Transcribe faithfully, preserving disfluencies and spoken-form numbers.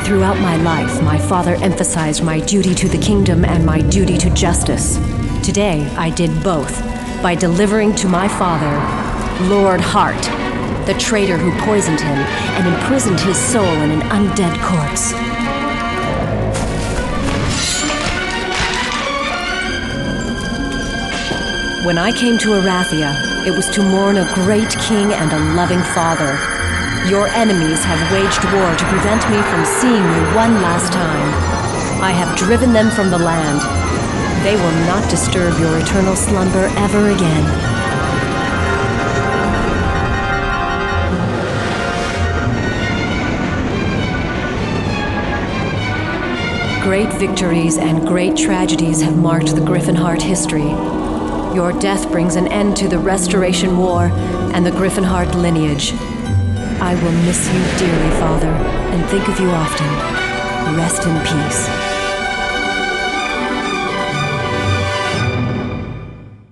Throughout my life, my father emphasized my duty to the kingdom and my duty to justice. Today, I did both, by delivering to my father, Lord Hart, the traitor who poisoned him and imprisoned his soul in an undead corpse. When I came to Arathia, it was to mourn a great king and a loving father. Your enemies have waged war to prevent me from seeing you one last time. I have driven them from the land. They will not disturb your eternal slumber ever again. Great victories and great tragedies have marked the Griffinheart history. Your death brings an end to the Restoration War and the Griffinheart lineage. I will miss you dearly, Father, and think of you often. Rest in peace.